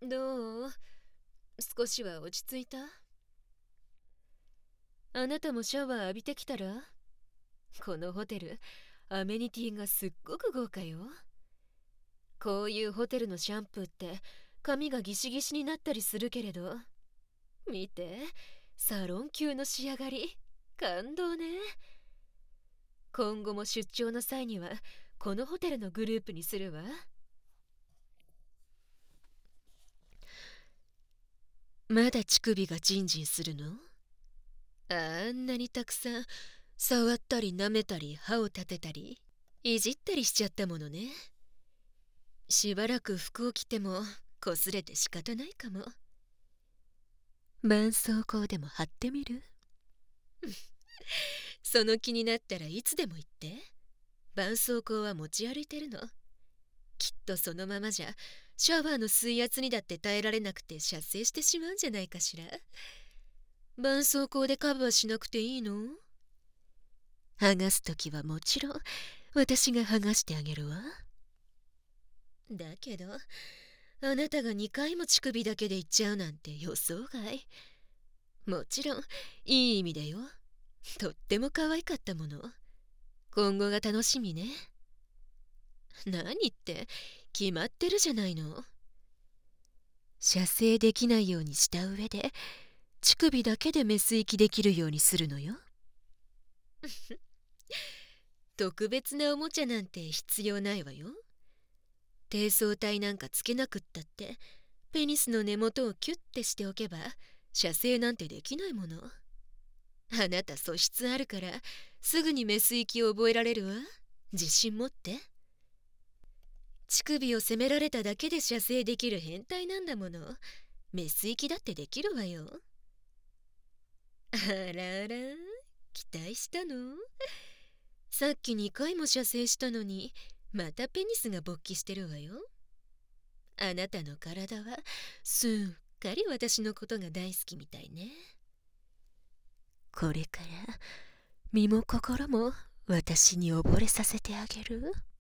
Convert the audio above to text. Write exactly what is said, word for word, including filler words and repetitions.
どう？少しは落ち着いた？あなたもシャワー浴びてきたら？このホテル、アメニティがすっごく豪華よ。こういうホテルのシャンプーって髪がギシギシになったりするけれど、見て、サロン級の仕上がり。感動ね。今後も出張の際にはこのホテルのグループにするわ。まだ乳首がジンジンするの？あんなにたくさん触ったり舐めたり歯を立てたりいじったりしちゃったものね。しばらく服を着てもこすれて仕方ないかも。絆創膏でも貼ってみる？その気になったらいつでも言って。絆創膏は持ち歩いてるの。きっとそのままじゃシャワーの水圧にだって耐えられなくて射精してしまうんじゃないかしら。絆創膏でカバーしなくていいの？剥がすときはもちろん私が剥がしてあげるわ。だけどあなたがにかいも乳首だけで言っちゃうなんて予想外。もちろんいい意味だよ。とっても可愛かったもの。今後が楽しみね。何って決まってるじゃないの。射精できないようにした上で乳首だけでメス息できるようにするのよ。特別なおもちゃなんて必要ないわよ。低層体なんかつけなくったってペニスの根元をキュッてしておけば射精なんてできないもの。あなた素質あるからすぐにメス息を覚えられるわ。自信持って。乳首を責められただけで射精できる変態なんだもの。メス息だってできるわよ。あらあら、期待したの？さっきにかいも射精したのにまたペニスが勃起してるわよ。あなたの体はすっかり私のことが大好きみたいね。これから身も心も私に溺れさせてあげる。